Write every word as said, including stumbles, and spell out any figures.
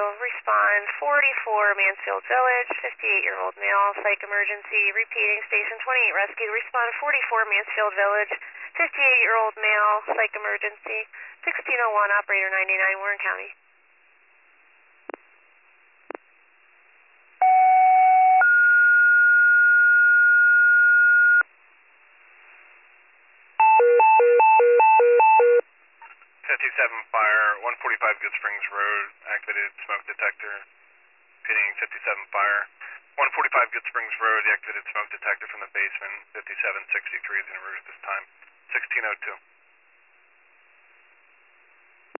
respond forty-four Mansfield Village, fifty-eight-year-old male, psych emergency, repeating station twenty-eight rescue, respond forty-four Mansfield Village, fifty-eight-year-old male, psych emergency, sixteen oh one, operator ninety-nine, Warren County. fifty-seven fire, one forty-five Good Springs Road, activated smoke detector, repeating fifty-seven fire, one forty-five Good Springs Road, the activated smoke detector from the basement, fifty-seven sixty-three is in route at this time, sixteen oh two.